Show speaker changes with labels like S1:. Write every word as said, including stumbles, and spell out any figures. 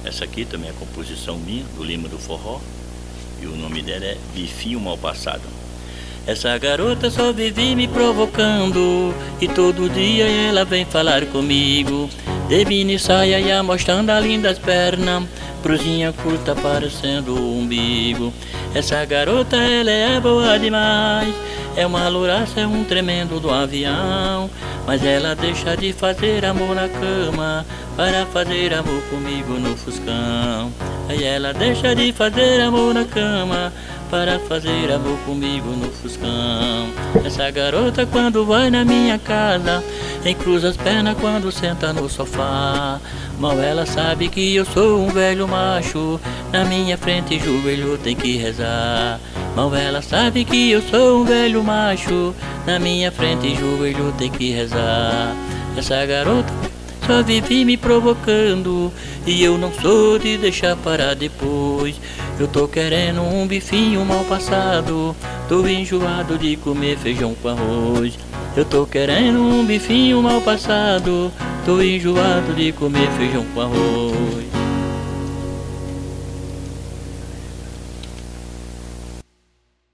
S1: Essa aqui também é composição minha, do Lima do Forró, e o nome dela é Bifinho Mal Passado. Essa garota só vive me provocando, e todo dia ela vem falar comigo. De mini saia e mostrando as lindas pernas, brusinha curta parecendo o umbigo. Essa garota ela é boa demais, é uma louraça, é um tremendo do avião. Mas ela deixa de fazer amor na cama para fazer amor comigo no Fuscão. Aí ela deixa de fazer amor na cama para fazer amor comigo no Fuscão. Essa garota quando vai na minha casa encruza as pernas quando senta no sofá. Mal ela sabe que eu sou um velho macho, na minha frente joelho tem que rezar. Mal ela sabe que eu sou um velho macho, na minha frente joelho tem que rezar. Essa garota só vive me provocando, e eu não sou de deixar parar depois. Eu tô querendo um bifinho mal passado, tô enjoado de comer feijão com arroz. Eu tô querendo um bifinho mal passado, tô enjoado de comer feijão com arroz.